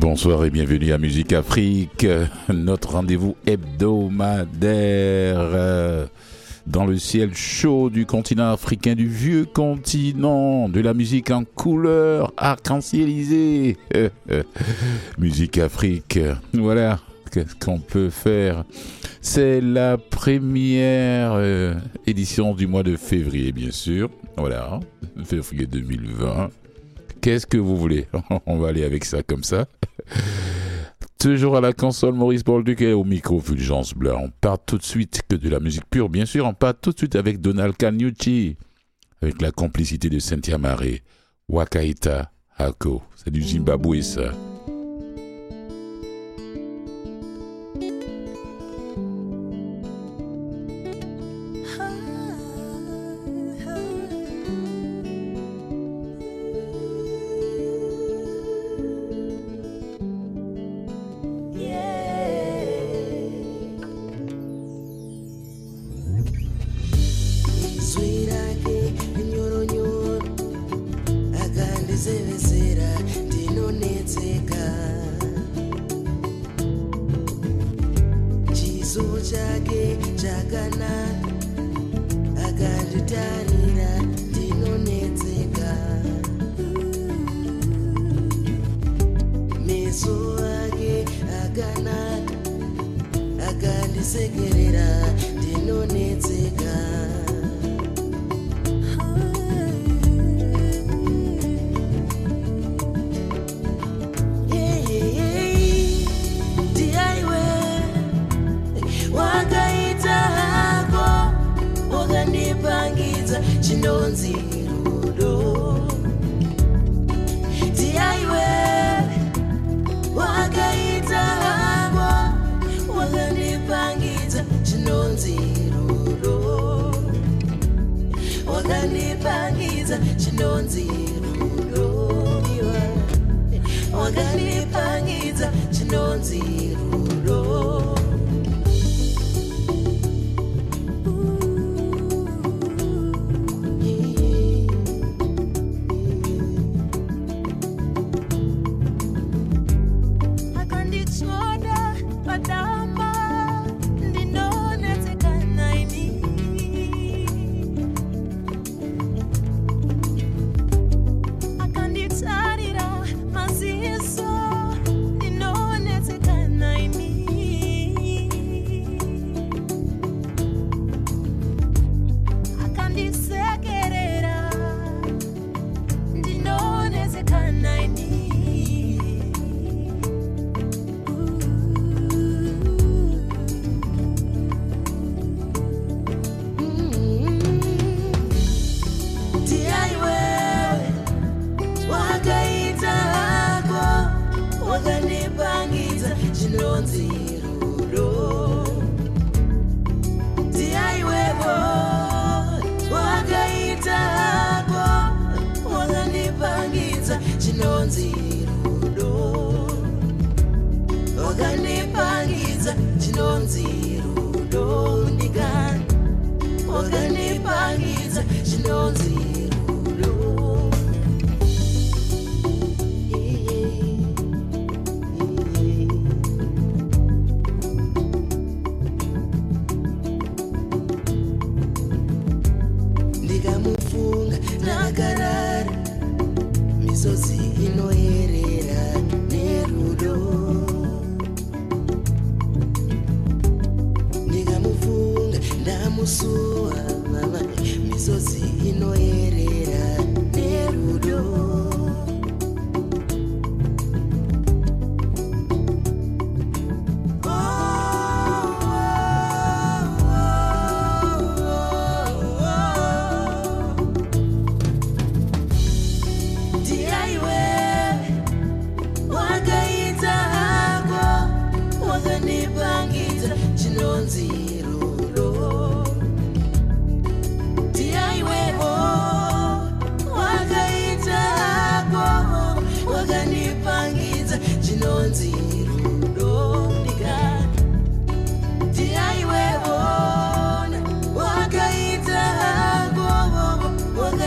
Bonsoir et bienvenue à Musique Afrique, notre rendez-vous hebdomadaire dans le ciel chaud du continent africain, du vieux continent, de la musique en couleur arc-en-cielisée. Musique Afrique, voilà, qu'est-ce qu'on peut faire? C'est la première édition du mois de février, bien sûr, voilà, février 2020. Qu'est-ce que vous voulez? On va aller avec ça comme ça. Toujours à la console, Maurice Bolduc et au micro Fulgence Bleu. On part tout de suite que de la musique pure, bien sûr. On part tout de suite avec Donald Kanyuchi, avec la complicité de Cynthia Maré. Wakaita Hako, c'est du Zimbabwe ça.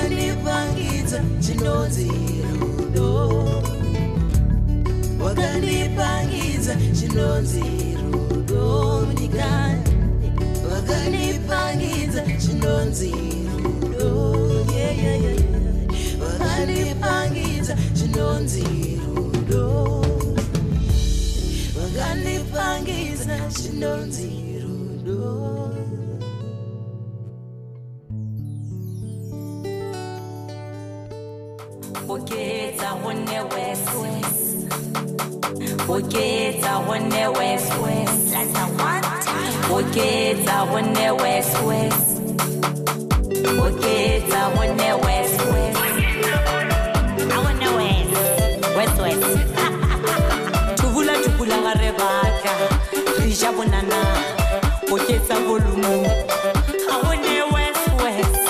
chinonzi rudo wakani Vakanipangiza chinonzi rudo munyikani. Vakanipangiza chinonzi rudo. Vakanipangiza chinonzi rudo. Vakanipangiza chinonzi rudo. Uketa one west west. Uketa one west west. That's a one time. Uketa one west west. Uketa one west west. I wanna west west. Tuvula ngarebaka. Risha bonana. Uketa volume. I wanna west west.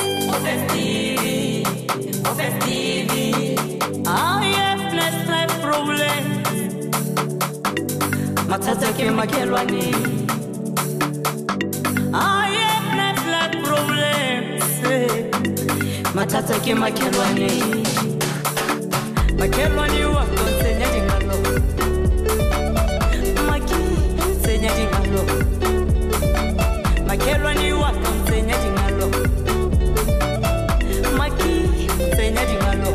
I have less life problems. Matata ke makelwani. I have less life problems. Matata ke makelwani. Makelwani wako senya dingalo. Maki senya dingalo. Makelwani wako senya dingalo. Maki senya dingalo.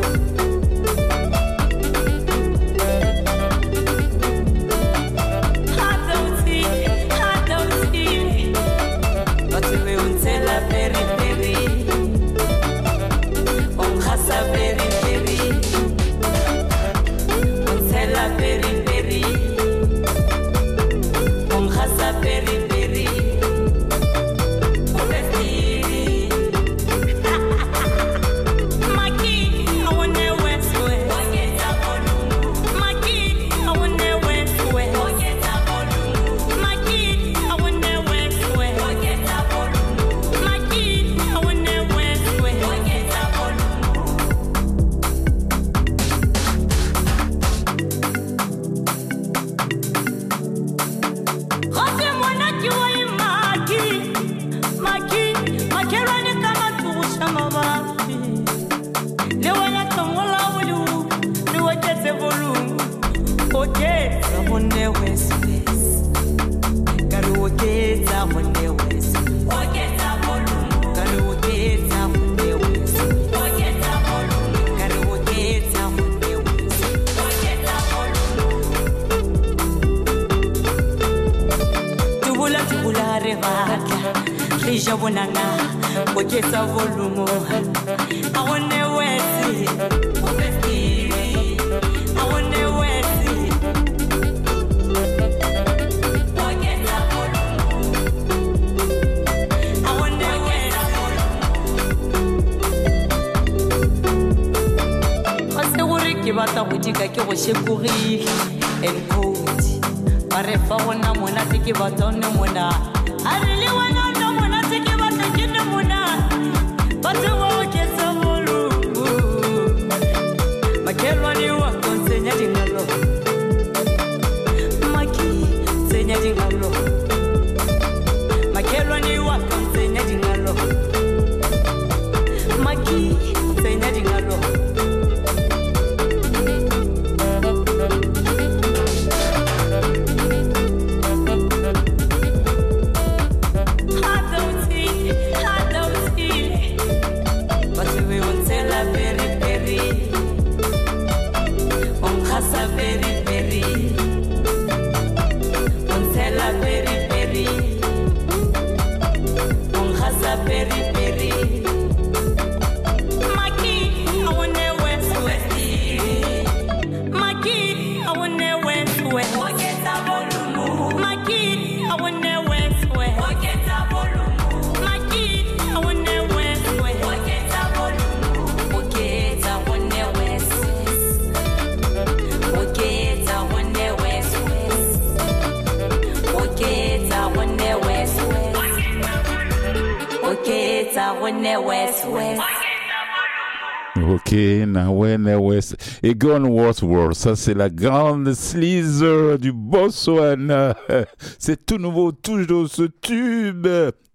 Ok, Nawene West et Gone Waterworld, ça c'est la grande sleaze du Botswana. C'est tout nouveau, toujours ce tube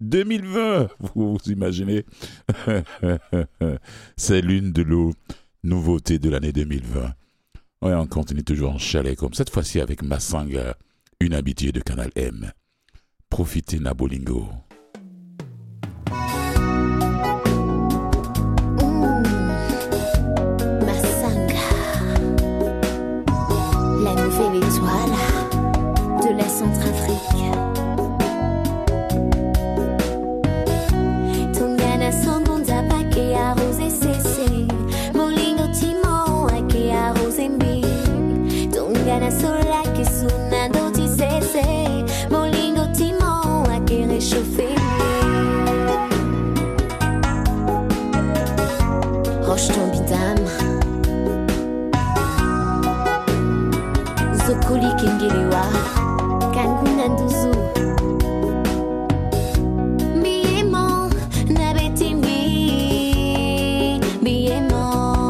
2020, vous imaginez. C'est l'une de nos nouveautés de l'année 2020. Ouais, on continue toujours en chalet, comme cette fois-ci avec Massanga, une habituée de Canal M. Profitez na Bolingo. Massanga, la nouvelle étoile de la Centrafrique. Tongana Sangonda Pake arrosé cessé, Molingo Timon Ake arrosé mbi. Tongana Sola que sunando ti cessé, Molingo Timon Ake réchauffé. Roche ton bidam, Zokoli Kengelewa, Kangunanduzu. Biemo, Nabetimbi, Biemo,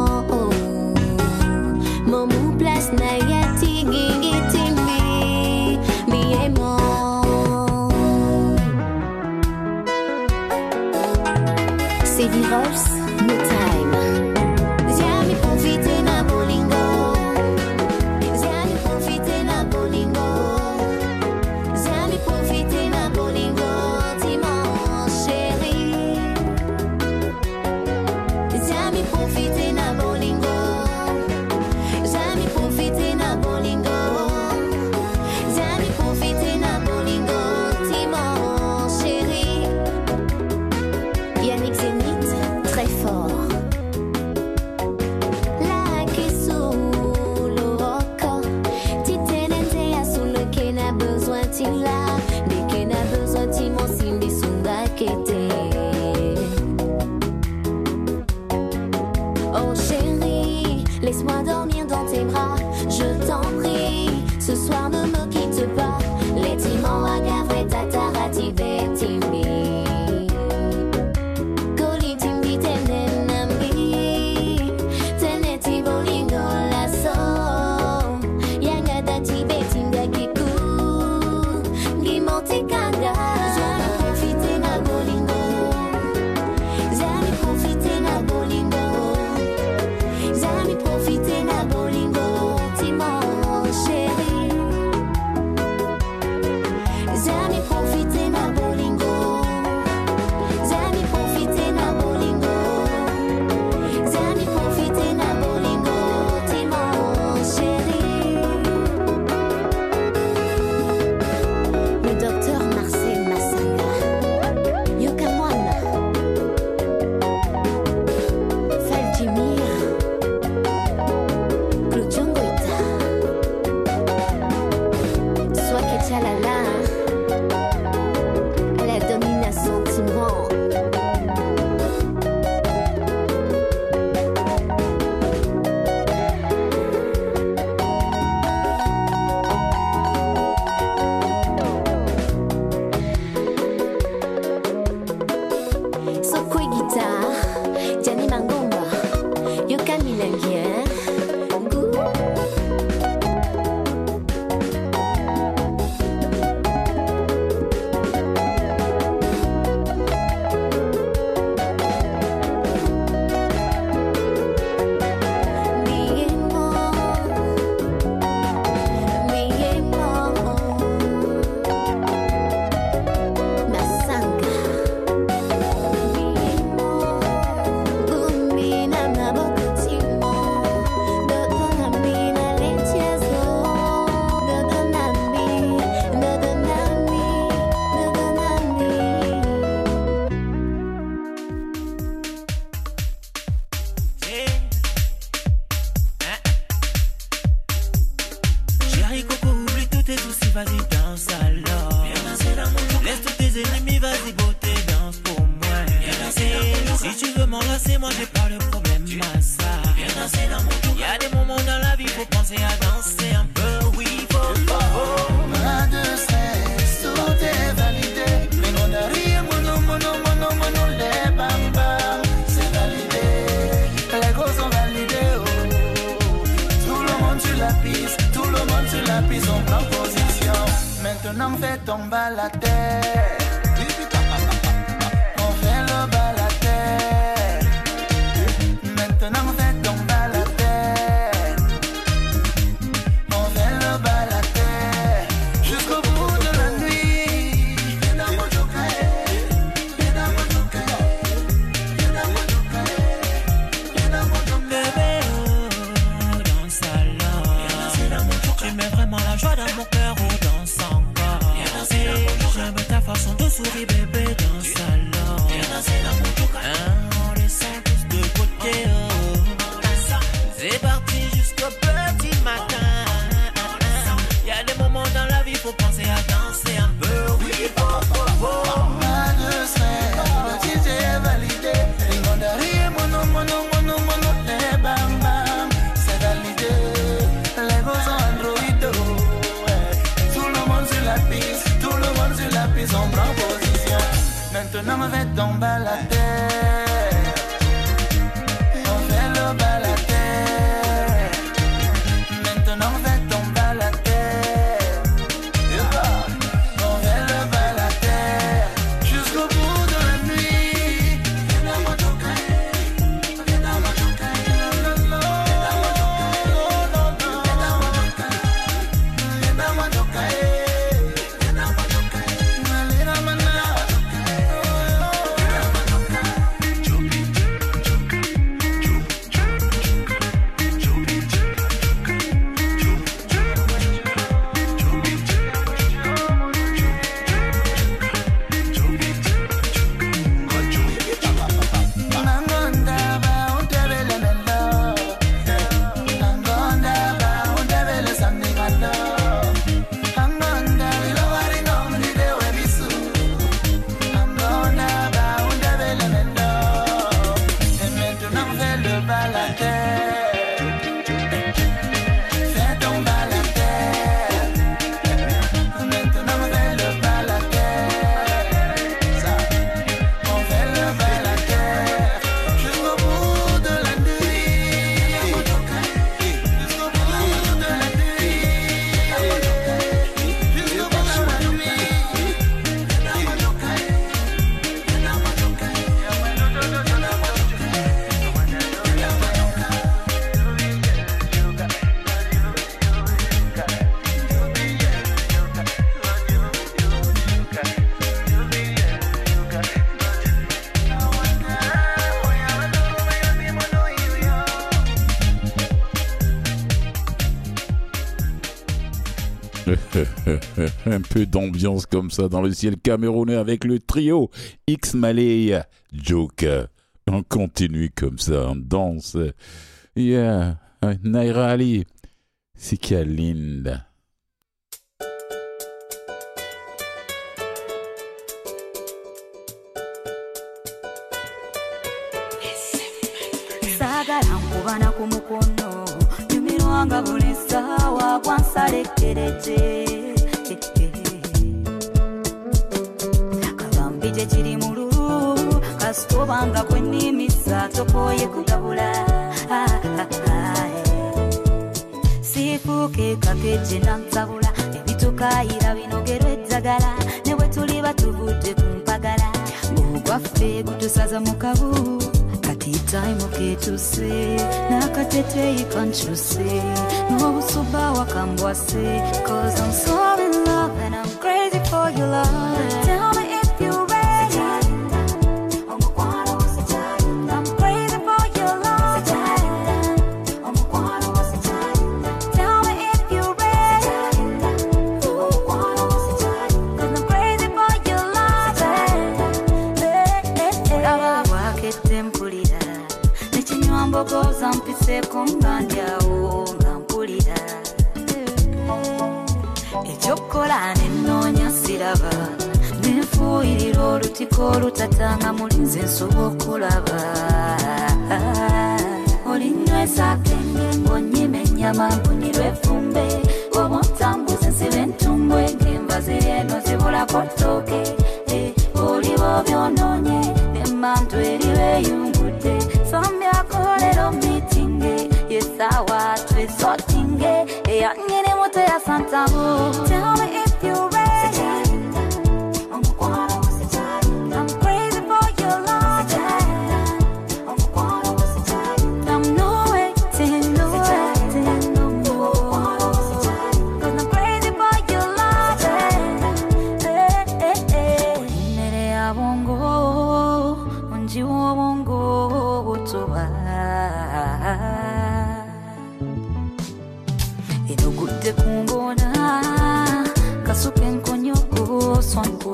Momu place Nayati Gigitimbi, Biemo. C'est Virols, no time. Ziami profite na Bolingo. Ziami profite na Bolingo. Ziami profite na Bolingo. Timon chéri. Ziami profite na Bolingo. Ziami profite na Bolingo. Ziami profite na Bolingo. Timon chéri. Yannick Zénith, très fort. La que sous le rock, Titenente a sous le que n'a besoin tila, dès que n'a besoin timon simbi sunda kete. Oh chérie, laisse-moi dormir dans tes bras, je t'en prie. Ce soir ne me quitte pas, les timons à gavre tatarati timbi. Koli timbi tenenambi, teneti bolingo lasso. Yanga dati betinga kiku, gimonti kanga. Zami profite na bolingo, zami profite na bolingo, zami profite na bolingo, timon chéri. Zami profite na bolingo, zami profite na bolingo, zami profite na bolingo, timon chéri. Le docteur Marcel Massanga, Yokamwana, Faltimir, Claude Goïta, soit que tchalala, la domination timon. Sokwe guitare, Gianni Mangomba, Yoka Milangien, Gou. Biemo, Biemo, Massanga. Gumbina maboko timon, dodonamina lechezo, dodonami, dodonami, dodonami. Chérie Coco, oublie tous tes soucis, vas-y danse alors. Laisse tous tes ennemis, vas-y beauté, danse pour moi. Si tu veux m'enlacer, moi j'ai pas de problème, massa. Y'a des moments dans la vie, faut penser à danser un peu, oui, faut pas. Pas de stress, tout est validé. Mais non, rien, mono, les bambam, c'est validé. Les gros sont validés, oh. Tout le monde sur la piste, tout le monde sur la piste, on prend position. Maintenant, fais tomber la tête. On fait le bas la tête. Maintenant, fais tomber la tête. façon de sourire bébé dans le salon. On les sent tous de côté. C'est parti jusqu'au petit matin. Y a des moments dans la vie, faut penser à danser un peu. Oui, Pas de stress, le DJ est validé. Ringondarie, mono, les bam bam, c'est validé. Les gosses en Android, ouais. Tout le monde sur la piste, on prend position. Maintenant on fait tomber la terre. On fait le bal à terre. Maintenant on fait tomber la terre. On fait le bal à terre. Jusqu'au bout de la nuit. Un peu d'ambiance comme ça dans le ciel camerounais avec le trio X Malay Joker. On continue comme ça, on danse. Yeah, Naira Ali, c'est qui a Linda. Sagala nkubana ku mukono nyumirwanga buli ssaawa gwansalekereje kabambi gye kiri mu lulu kasitobanga kwenimisa tokoye kugabula siifuuke kakeje nansabula ebitukayira binogerwa eddagala ne bwe tuli batuvudde ku mpagala ng'ogwaffe gutusaza mu kabu time oketuse nakateteyi kanchuse nobusuba wakambwase cause I'm so in love and I'm crazy for your love. Tell me if you're ready. I'm crazy for your love. Tell me if you're ready. Cause I'm crazy for your love. Wakete mpulira mbogoza mpiseko ngandyawo nga mpulira ekyokukola nenoonya siraba nenfuuyirira olutiko olutatanga mulinze nsoba okulaba olinywesa akenge ng'onyima ennyama nkunirwa effumbe oba ntambuza ensiba entumbwe ng'enva ziri eno zibulako ttooke oliba obyonoonye n'emmantu eriba eyungudde sombyako meetinge yesawa twesotinge eyanyene moto ya santabu. Tell me if you're ready. I'm crazy for your love. I'm no waiting no more. Cause I'm crazy for your love.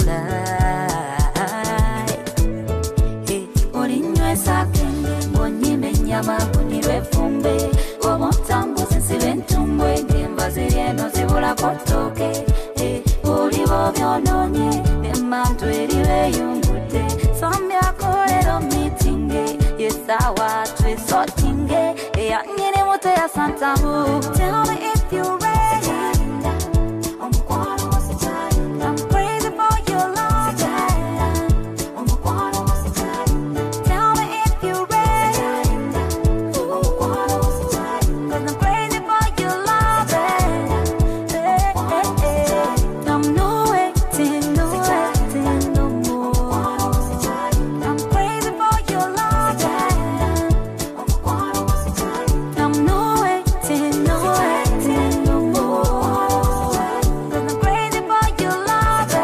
olinywesa kenge ngonyime ennyama kunirwe fumbe omutambuzi nsibe entumbwe ng'enva ziri eno zibulako ttooke oliba obyononye n'emmantu eribeeyungudde sombyako leero mitinge yesaawa twesotinge eyanyini muto yasantamu. Tell me if you're ready. I'm crazy for your love. Tell me if you're ready. 'Cause I'm crazy for your love. I'm no waiting no more. I'm crazy for your love. I'm no waiting no more. 'Cause I'm crazy for your love.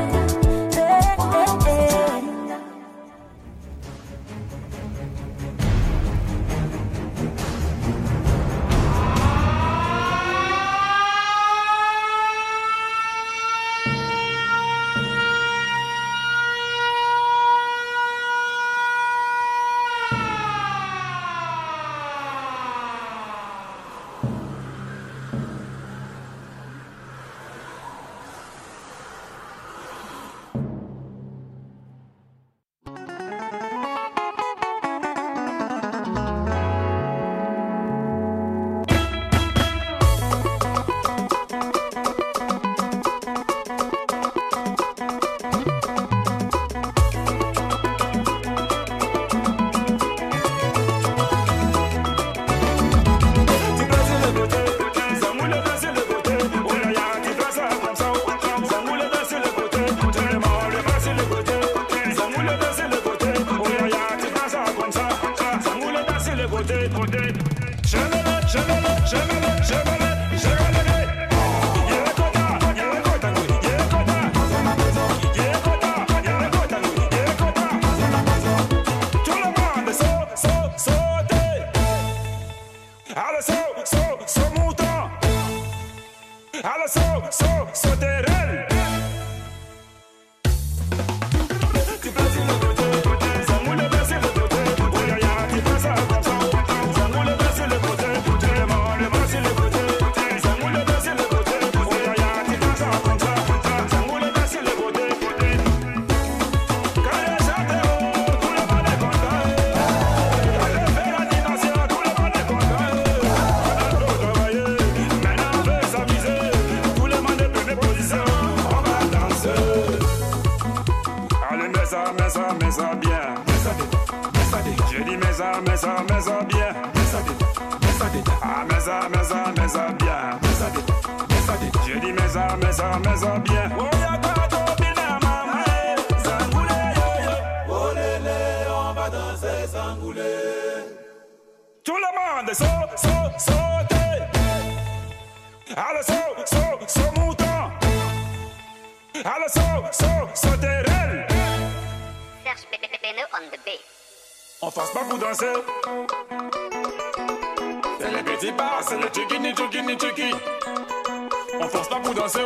On force pas pour danser. C'est les petits pas, c'est le tchiki. On force pas pour danser.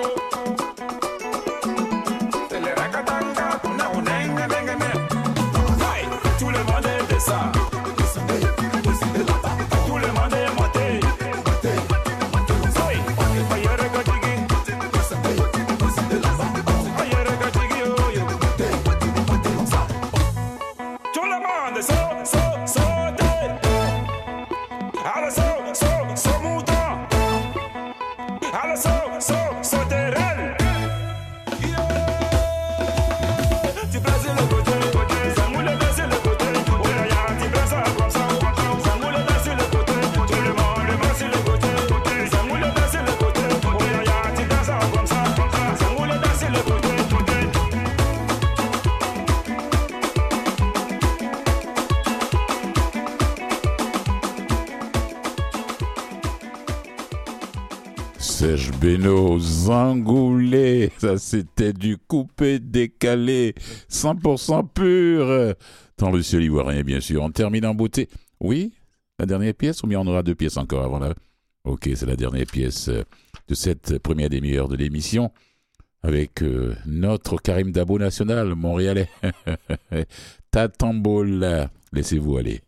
C'est les rakatanga, tout le monde est de ça. Tout le monde est monté. Tout le monde sauter. Alors saut mouton. Alors sauter. Tu places le côté, ça moule dans le côté. Oh là là, tu places ça comme ça. Ça moule dans le côté. Tout le monde va sur le côté. Ça moule dans le côté. Oh là là, tu places ça comme ça. Ça moule dans le côté. Serge Beno, Zangoulé, ça c'était du coupé décalé, 100% pur, dans le ciel ivoirien bien sûr. On termine en beauté. Oui, la dernière pièce ou bien on aura deux pièces encore avant là? Ok, c'est la dernière pièce de cette première demi-heure de l'émission. avec notre Karim Dabo national montréalais. Tatambola, laissez-vous aller.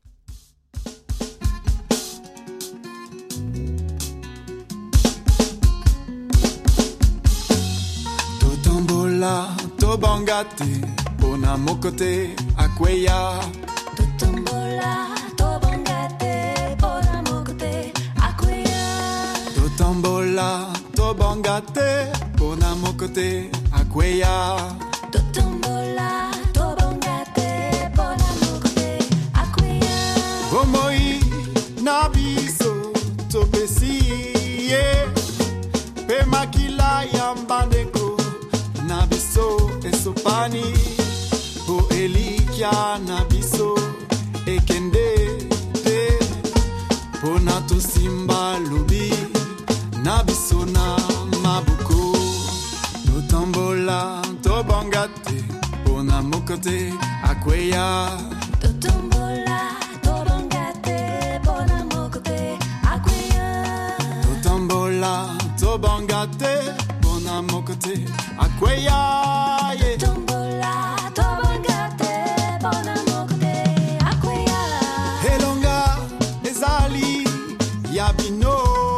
Totambola, tobangate, bona mokote, akweya. Totambola, tobangate, bona mokote, akweya. Totambola, tobangate, bona mokote, akweya. Totambola, tobangate, bona mokote, akweya. Bomoi, nabiso, topesi, yeah. Pe makila yambandeko, nabiso, esopani. Bo elikia, nabiso, ekende, te. Ponato simba lubi, nabiso na mabuko. Totambola, tobangate, bona mokote, akweya. Totambola, tobangate, bona mokote, akweya. Totambola, tobangate, bona mokote, akweya, yeah. Totambola, tobangate, bona mokote, akweya. Elonga, ezali, yabino.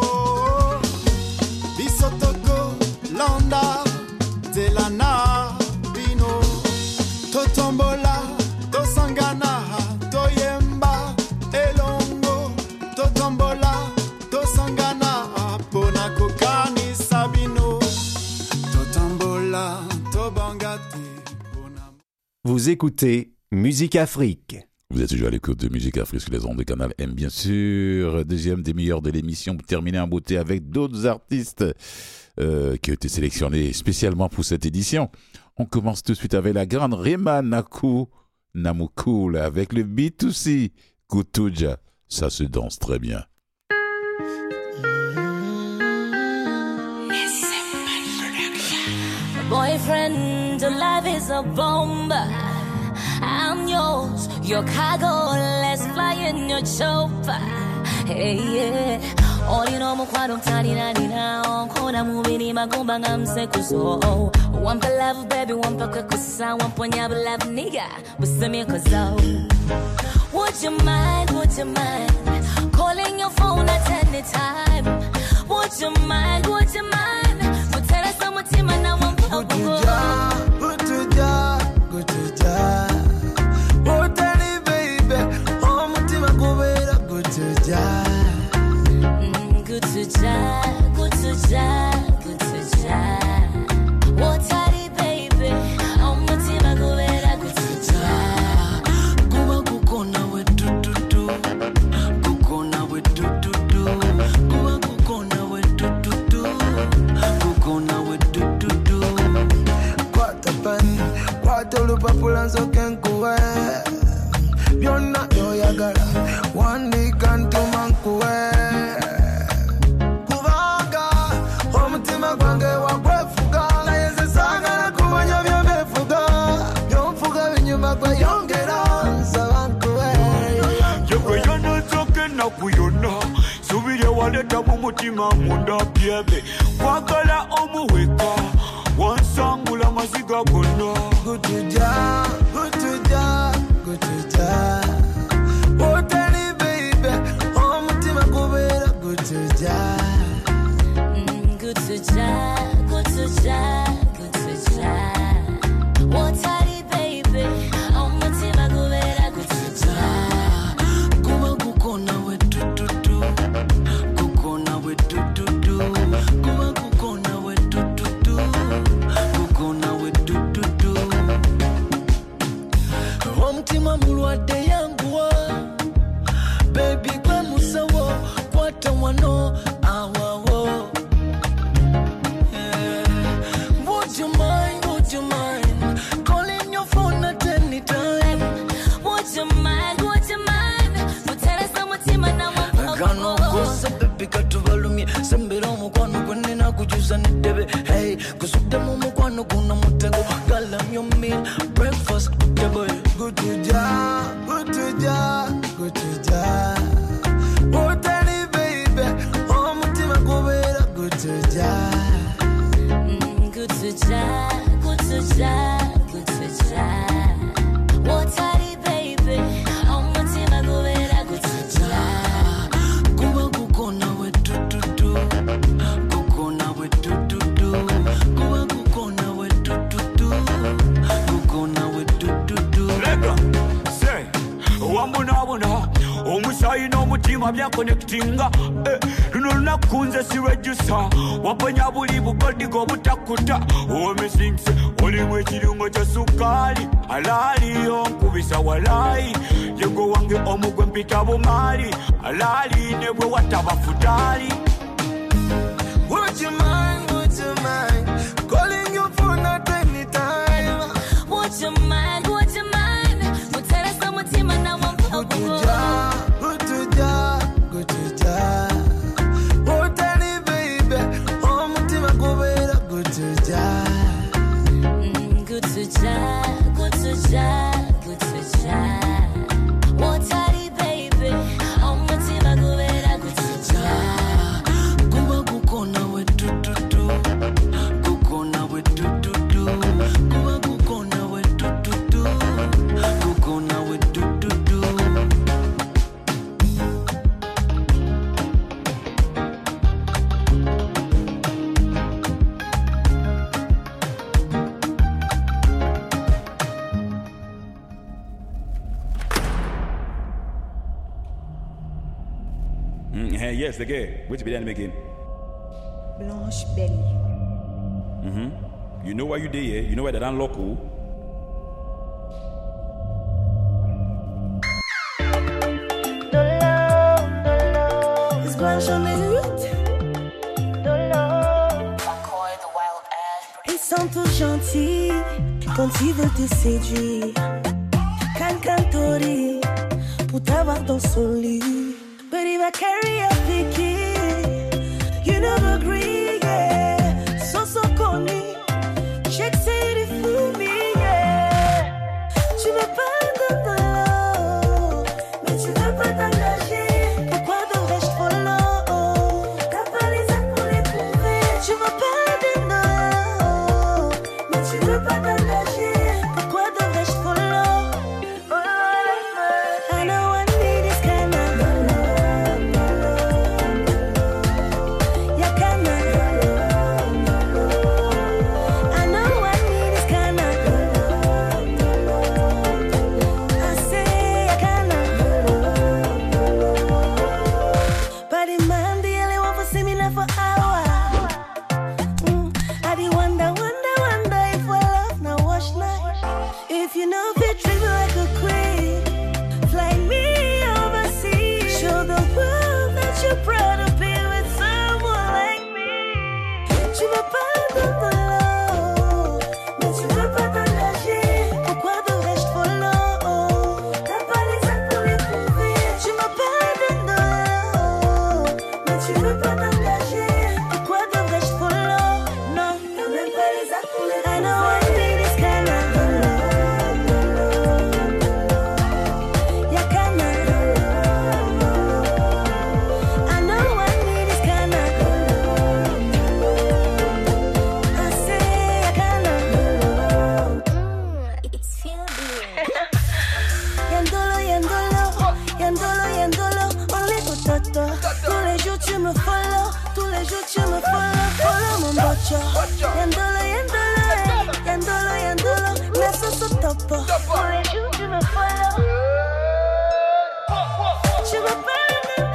Bisotoko, landa, telana, bino. Totombola, tosangana, toyemba, elongo. Totombola, tosangana, pona kokani sabino. Totombola, tobangate, pona. Vous écoutez Musique Afrique. Vous êtes toujours à l'écoute de Musique Afrique sur les ondes de Canal M, bien sûr. Deuxième des meilleurs de l'émission, pour terminer en beauté avec d'autres artistes qui ont été sélectionnés spécialement pour cette édition. On commence tout de suite avec la grande Rema Namukula avec le B2C Kutuja. Ça se danse très bien. Boyfriend, your life is a bomb. I'm yours, your cargo. Let's fly in your chopper. Hey, yeah. Olino mukwano tanina nina onkona mubiri magumba ngamsekuso. Wampa love baby, wampa kwekusa, wampa nyaba love nigga. Busemi kozo. Would you mind? Would you mind calling your phone at any time? Would you mind? Would you mind? Mutera samutima na wampa Kutuja, kutuja, kutuja. Wotani baby, oh mutima kubera kutuja. Kutuja, kutuja, kutuja. Wotari baby, oh mutima kubera kutuja. Kuba kukona we tututu, kukona we tututu. Kuba kukona we tututu, kukona we tututu. Kwata pani, kwata olupapula nsoke nkuwe. Byonna byoyagala, wandika ntuma nkuwe. Kubanga omutima gwange wagwefuga, naye nze saagala kumanya by'omefuga. By'onfuga binyuma gweyongera, nsaba nkuwe. Yegwe yona nsoke nakuyona subire waleta mu mutima munda byebe kwagala omuweka wansangula maziga gonna Kutuja, kutuja, kutuja. Wotani baby, omutima kubera kutuja. Kutuja, kutuja, kutuja. Wotari baby, oh mutima kubera kutuja. Kuba kukona we tututu, kukona we tututu. Kuba kukona we tututu, kukona we tututu. mutima bya connectinga luno lunaku nze sirwejjusa waponya buli bugodigo obutakuta omisingse olimu ekirungo kya sukaali alaaliyo nkubisa walayi yego wange omugwe mpita bumaali alaali ne bwe wataba futali. Would you mind calling your phone at any time? Would you mind muteresa mutima na wampa Go to ja oh tell baby oh mutima kubera go to ja oh tell baby oh mutima kubera kuba kukona we tu kukona we tu kuba kukona we tu kukona we tu Hey, yes, the girl. Which be making? Blanche Belly. You know why you there? You know why they don't lock you? It's Blanche on les huit. Ils sont tous gentils quand ils veulent te séduire. Cantori pour t'avoir dans son lit. But if I carry a picky, you never agree, yeah. So connu, check c'est du fou, yeah. Tu veux pas de l'eau, mais tu veux pas t'engager. Pourquoi devrais-je follow? T'as pas les actes pour les prouver. Tu veux pas de l'eau, mais tu veux pas t'engager. Pourquoi devrais-je follow? I know I need this kind of if you know fit treat me like a queen, fly me overseas, show the world that you're proud to be with someone like me. Tu veux pas de follow, mais tu veux pas t'engager. Pourquoi devrais-je follow? T'as pas les actes pour les prouver. Tu veux pas de no, mais tu veux pas t'engager. Pourquoi devrais-je follow? Non, t'as même pas les actes pour les prouver. I know I need this kind of tous les jours tu me follow, tous les jours tu me follow mon bocho. Yandolo, laisse ce topo. Tous les jours tu me follow. Tu veux pas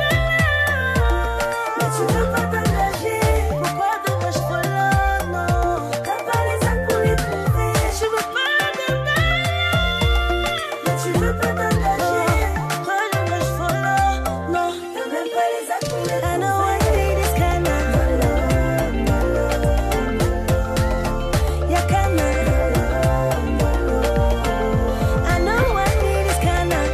mais tu veux pas t'engager. Pourquoi devrais-je follow? Non, t'as pas les actes pour les prouver. Tu veux pas mais tu veux pas t'engager. Pourquoi devrais-je follow? Non, t'as même pas les actes pour les prouver. I know I need this kind of I know I need this kind of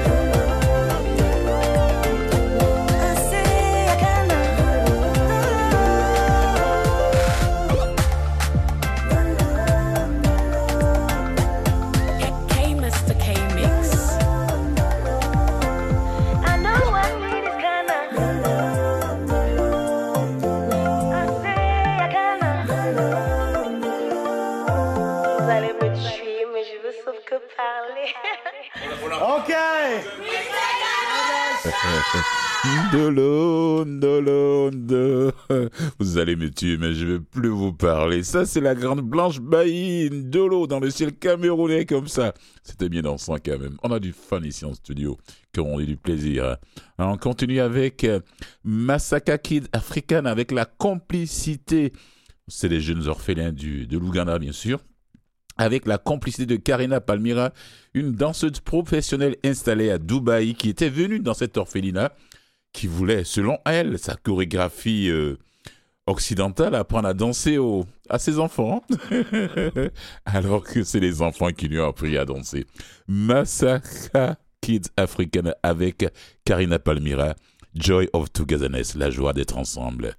Okay. Ndolo. Vous allez me tuer, mais je ne vais plus vous parler. Ça, c'est la grande Blanche Bailly, Ndolo, dans le ciel camerounais comme ça. C'était bien dansant quand même. On a du fun ici en studio, comme on dit, du plaisir. On continue avec Masaka Kid African, avec la complicité. C'est les jeunes orphelins de l'Ouganda, bien sûr. Avec la complicité de Karina Palmyra, une danseuse professionnelle installée à Dubaï, qui était venue dans cet orphelinat, qui voulait, selon elle, sa chorégraphie occidentale, apprendre à danser à ses enfants, alors que c'est les enfants qui lui ont appris à danser. Masaka Kids African avec Karina Palmyra, Joy of Togetherness, la joie d'être ensemble.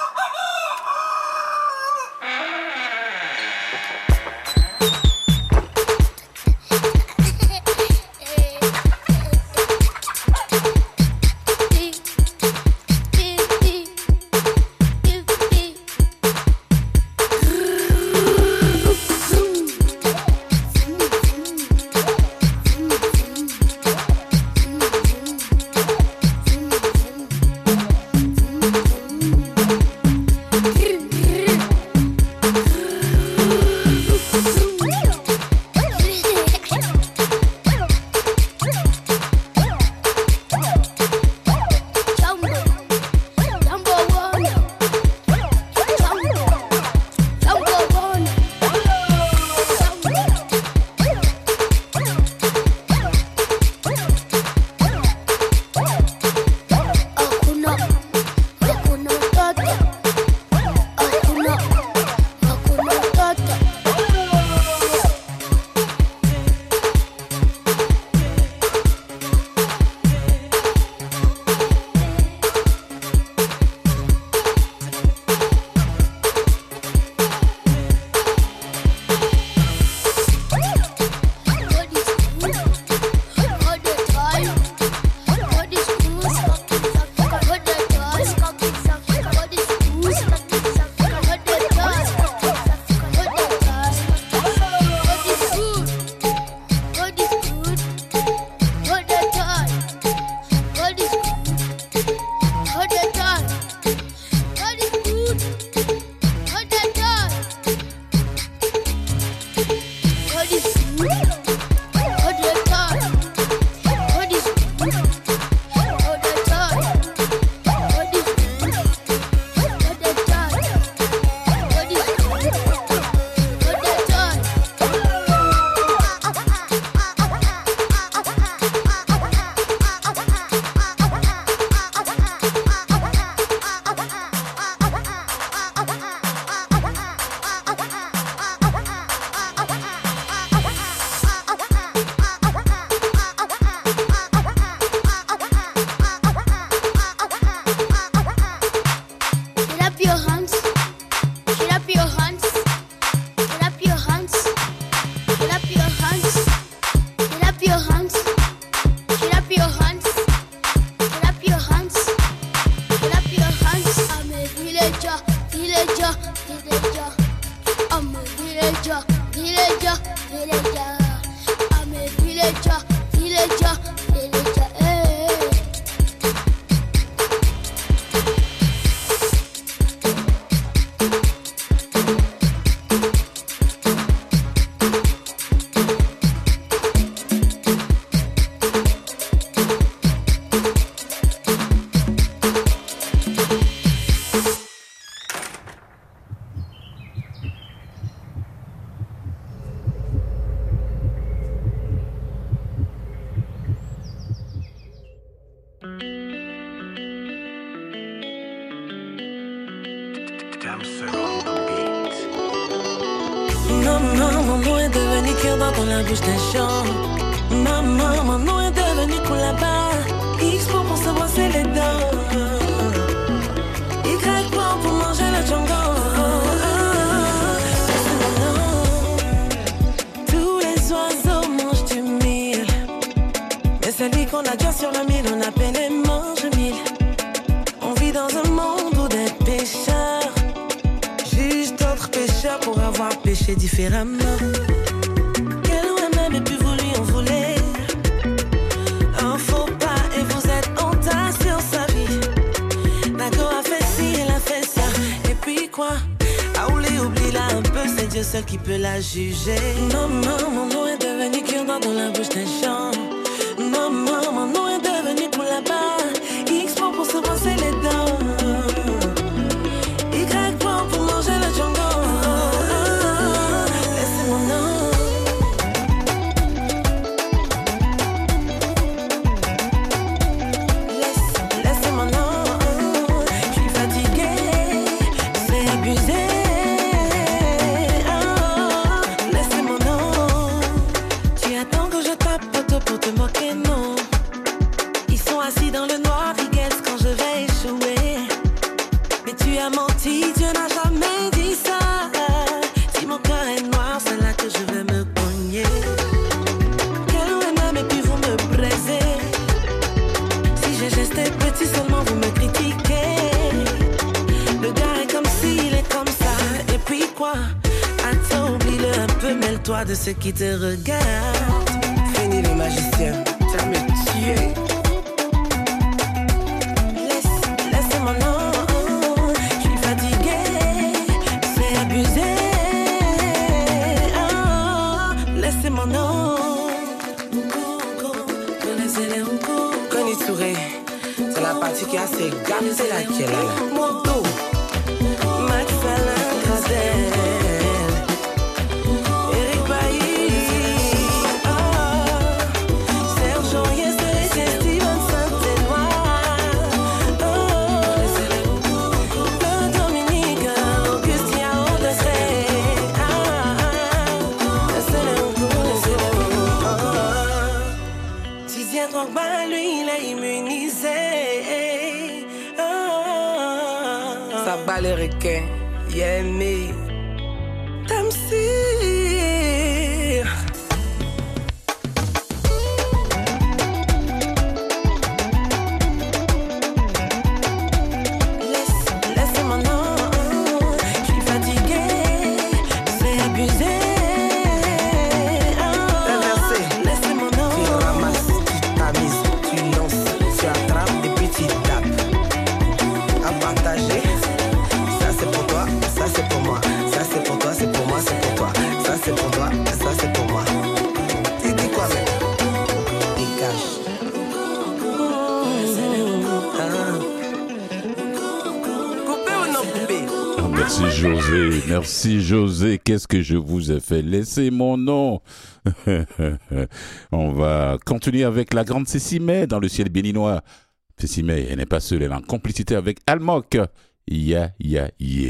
Maman, mon nom est devenu cœur dans la bouche des champs. Maman, mon nom est devenu pour là-bas. X pour se brosser les dents. Y pour manger le django. C'est mon nom. Tous les oiseaux mangent du mille. Mais celui qu'on a déjà sur le mille, on appelle les mange-mille. On vit dans un monde où des pêcheurs jugent d'autres pêcheurs pour avoir pêché différemment. Quel on a même et puis voulu en voler. Un faux pas et vous êtes en seul qui peut la juger. Maman, mon nom est devenu cure-dent dans la bouche des gens. Maman, mon nom est devenu pour là-bas. X pour se brosser les dents. Y pour manger le django. Laissez mon nom. Laissez mon nom. Je suis fatiguée, c'est abusé. Laissez mon nom. Tu attends que je tape pour te moquer, non. Ils sont assis dans le noir, ils guettent quand je vais échouer. Mais tu as menti, Dieu n'a jamais dit ça. Si mon cœur est noir, c'est là que je vais me cogner. Quel même et puis vous me braisez. Si j'ai gesté petit seulement, vous me critiquez. Le gars est comme s'il est comme ça. Et puis quoi? Attends, oublie-le un peu, mêle-toi de ceux qui te regardent. Fini les magiciens, tu vas me tuer. Laissez mon nom. Je suis fatiguée, c'est abusé. Laissez mon nom. Connaissez-les encore. Konitsure, c'est la partie qui a ses gammes, c'est laquelle là. Moto, McFarlane, Grazel. Lui, il est immunisé. Ça bat les requins, yeah, me. Tamsir. Laissez mon nom. Je suis fatiguée, c'est abusé. Laissez mon nom. Tu ramasses. Tu lances, tu attrapes et puis tu tapes. À partager, ça c'est pour toi, ça c'est pour moi. Ça c'est pour toi, c'est pour moi, c'est pour toi. Ça c'est pour toi, ça c'est pour moi. Tu dis quoi même? Dégage. Coupé ou non coupé? Merci José, merci José, qu'est-ce que je vous ai fait? Laissez mon nom. On va continuer avec la grande Cécimé dans le ciel béninois. Cécimé, elle n'est pas seule, elle est en complicité avec Almok. Ya, ya, ya.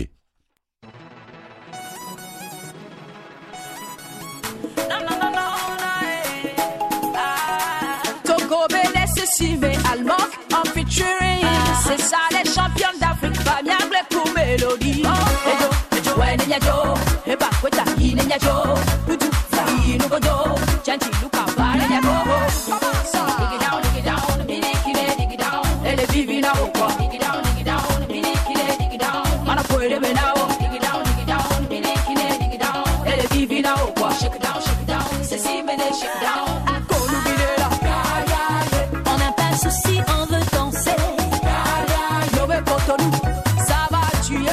Togo Bélé, Cécimé, Almok en featuring. C'est ça les championnes d'Afrique, familiable pour mélodie. Ouais, Nenya Jo, et bah, ouais, t'as qui Nenya Jo, Putu, Fai, Nugodo, Chanti, Luka, Nenya Go. Dig it down, dig it down, elle est vive now, dig it down, dig it down, man, I put it in now, dig it down, elle est vive now, shake it down, c'est si, mais shake it down, On n'a pas de soucis, on veut danser. Nové Cotonou, ça va tuer.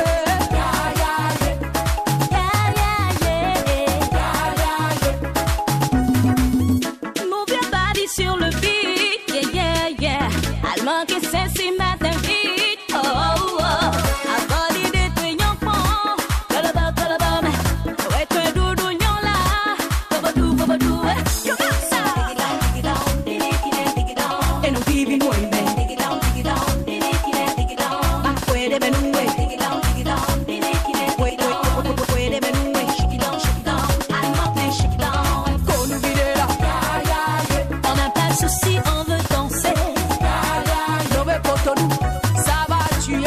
Move your body sur le beat, yeah, yeah, yeah. Almok et Cécimé mettent un beat, oh, oh, oh. Aboli de tuyons pont, colaba, mais. Ouais, tu es doudou, nyon là. Bobadou, ouais. Yo, comme ça. Et nous vivons nous, mais. Ah, ouais, des benoués. Ouais, des benoués. Almok, shake it down. Qu'on nous vide là. On n'a pas de soucis, on veut danser. Nové Cotonou, ça va tuer.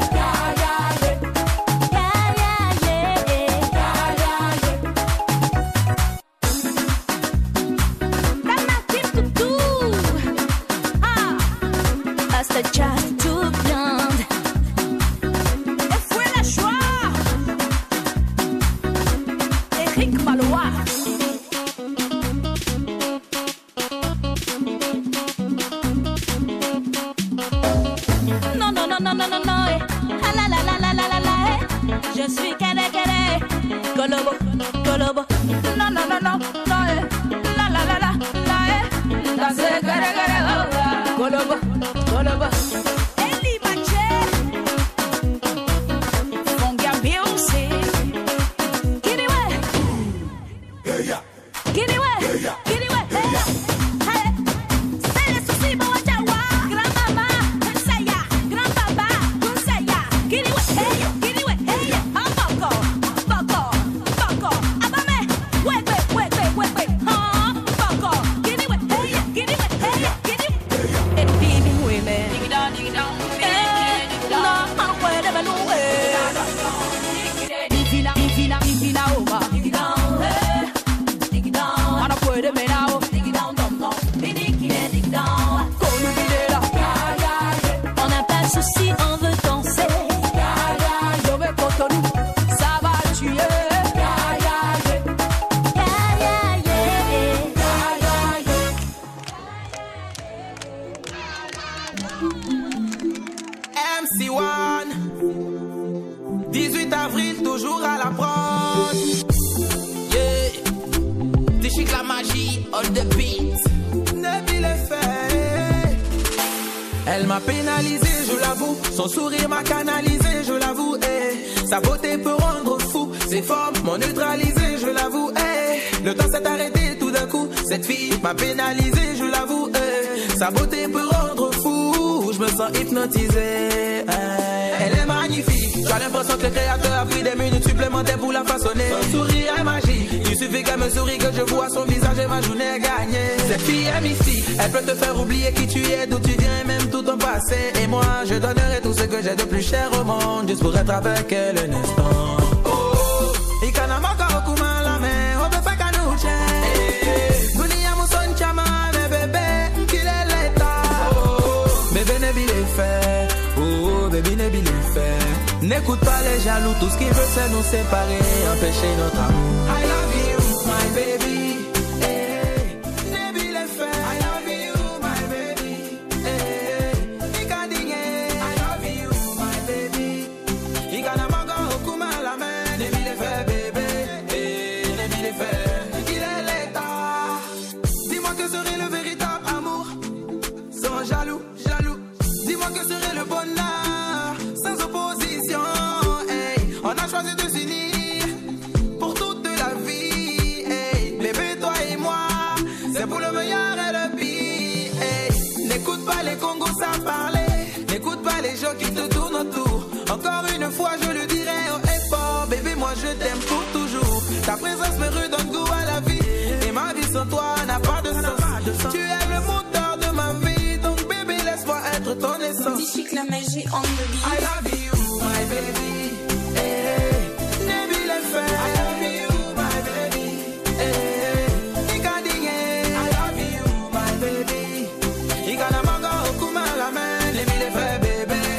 Hasta Just Too Blonde. Et fouet la joie. Eric Malois. Non, eh. Ah, la, la, la, la, la, la, la, eh. Je suis Kere Kere, Golobo. Nabil est fait. Elle m'a pénalisé, je l'avoue. Son sourire m'a canalisé, je l'avoue. Sa beauté peut rendre fou. Ses formes m'ont neutralisé, je l'avoue. Le temps s'est arrêté tout d'un coup. Cette fille m'a pénalisé, je l'avoue. Sa beauté peut rendre fou. Je me sens hypnotisé. Elle est magnifique. J'ai l'impression que le créateur a pris des minutes supplémentaires pour la façonner. Son sourire est magique. Il suffit qu'elle me sourie, que je vois son visage et ma journée est gagnée. Cette fille est mystique. Elle peut te faire oublier qui tu es, d'où tu viens et même tout ton passé. Et moi, je donnerai tout ce que j'ai de plus cher au monde juste pour être avec elle un instant. Oh, Ikanamaka okuma la main, obe fakanuche. Dunia muson chama, me bébé, qu'il est l'état. Oh, bébé ne bile fait. Oh, bébé ne bile fait. N'écoute pas les jaloux, tout ce qu'ils veulent c'est nous séparer, empêcher notre amour. I love you, my baby. Qui te tourne autour. Encore une fois je le dirai au effort. Bébé moi je t'aime pour toujours. Ta présence me redonne goût à la vie. Et ma vie sans toi n'a pas de sens. Tu es le moteur de ma vie. Donc bébé laisse-moi être ton essence. Chic la magie on the beat. I love you my baby. Nabil est fait. I love you my baby. Ikadinge. I love you my baby. Ikanamanga okuma la main. Nabil est fait baby.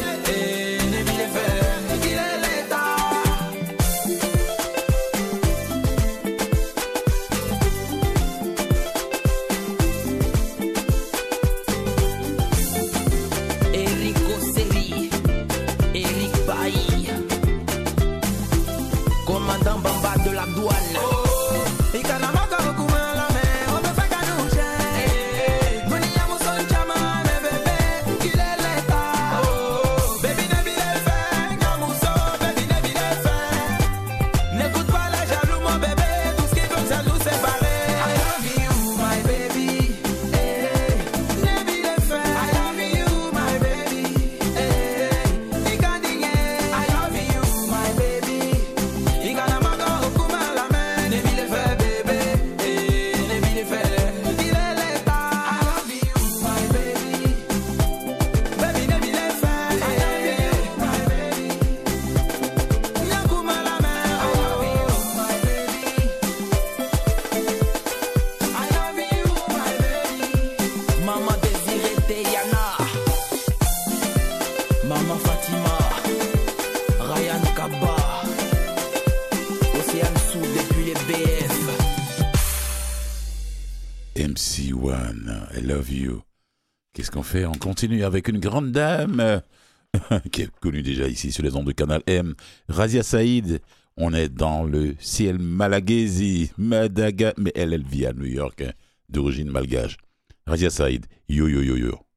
MC1, I love you. Qu'est-ce qu'on fait? On continue avec une grande dame qui est connue déjà ici sur les ondes de Canal M, Razia Saïd. On est dans le ciel malagaisi, mais elle vit à New York, hein, d'origine malgache. Razia Saïd, yo yo yo yo.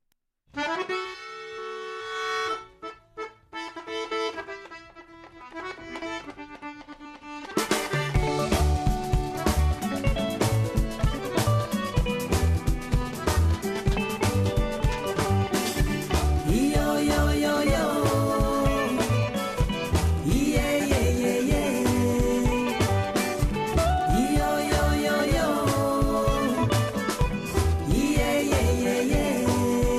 Yeah, yeah, yeah, yeah.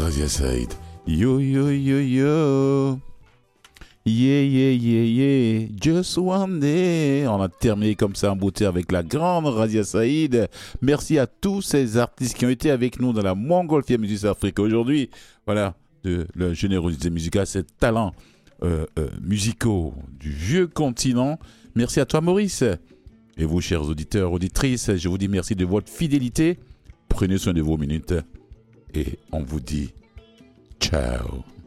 Razia Saïd. Yo, yo, yo, yo. Yeah, yeah, yeah, yeah. Just one day. On a terminé comme ça en beauté avec la grande Razia Saïd. Merci à tous ces artistes qui ont été avec nous dans la Montgolfière Music Afrique aujourd'hui. Voilà, de la générosité musicale, ces talents musicaux du vieux continent. Merci à toi, Maurice. Et vous, chers auditeurs, auditrices, je vous dis merci de votre fidélité. Prenez soin de vos minutes et on vous dit ciao.